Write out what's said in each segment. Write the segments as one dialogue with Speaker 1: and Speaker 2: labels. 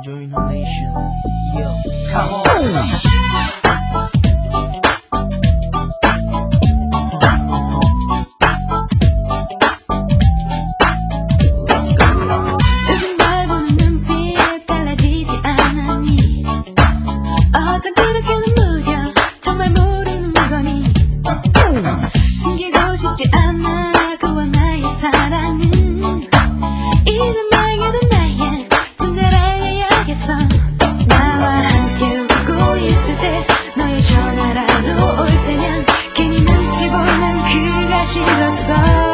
Speaker 1: Join the nation. Yo, come on.
Speaker 2: 요즘 널 보는 눈빛 달라지지 않았니? 어쩜 그렇게는 무뎌 정말 모르는 거니? 숨기고 싶지 않아 그와 나의 사랑은 이젠 너에게도 나의 존재를 알려야겠어. 나와 함께 웃고 있을 때 너의 전화라도 올 때면 괜히 눈치 보는 그가 싫었어.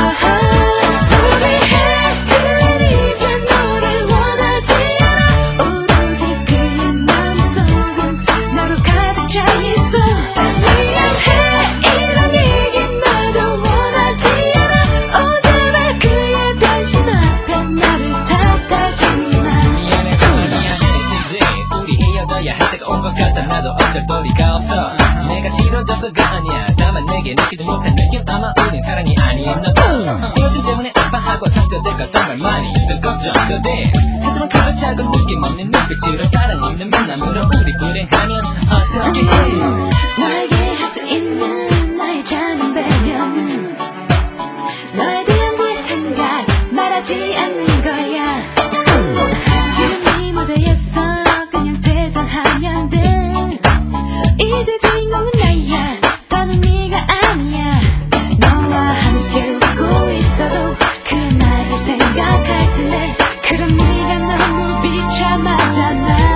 Speaker 3: 나도 어쩔 도리가 없어. 내가 싫어져서가 아니야. 다만 내게 느끼지 못한 느낌 아마 우린 사랑이 아니었나봐. 요즘 때문에 아파하고 상처될까 정말 많이 늘 걱정도 돼. 하지만 그런 작은 느낌 없는 눈빛으로 사랑 있는 만남으로 우리 불행하면 어떻게 해.
Speaker 2: 너에게 할 수 있는 나의 작은 배려는 너에 대한 내 생각 말하지 않는 거야. 지금 이 무대에서 그냥 퇴장하면 돼. 이제 주인공은 나야. 더는 네가 아니야. 너와 함께 웃고 있어도 그 나를 생각할 텐데 그럼 네가 너무 비참하잖아.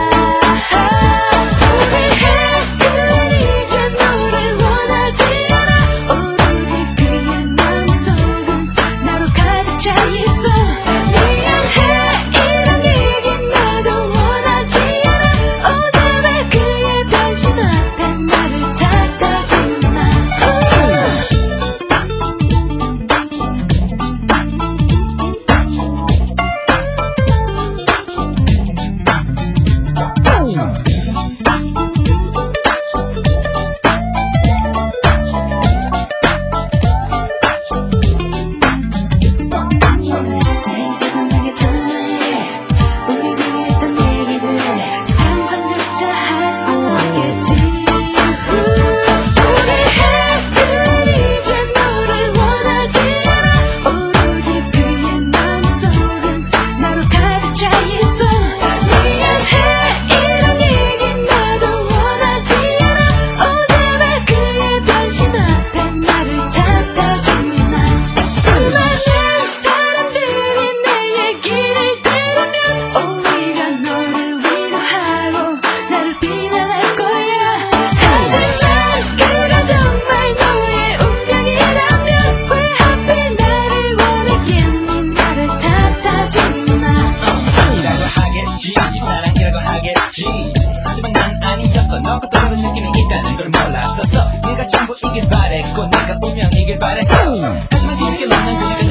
Speaker 3: 하지만 난 아니었어. 너가 또 그런 느낌이 있다는 걸 몰랐었어. 네가 전부이길 바랬고 내가 운명이길 바랬어. 하지만 뒤늦게 만난 그녀가